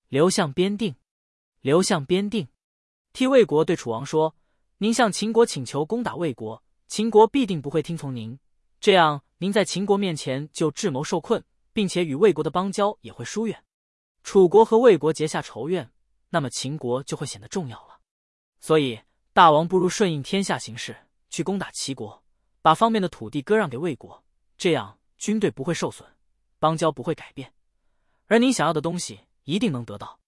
刘向边定。刘向边定。替魏国对楚王说：您向秦国请求攻打魏国，秦国必定不会听从您，这样您在秦国面前就智谋受困，并且与魏国的邦交也会疏远。楚国和魏国结下仇怨，那么秦国就会显得重要了。所以大王不如顺应天下形势，去攻打齐国，把方面的土地割让给魏国，这样军队不会受损，邦交不会改变，而您想要的东西一定能得到。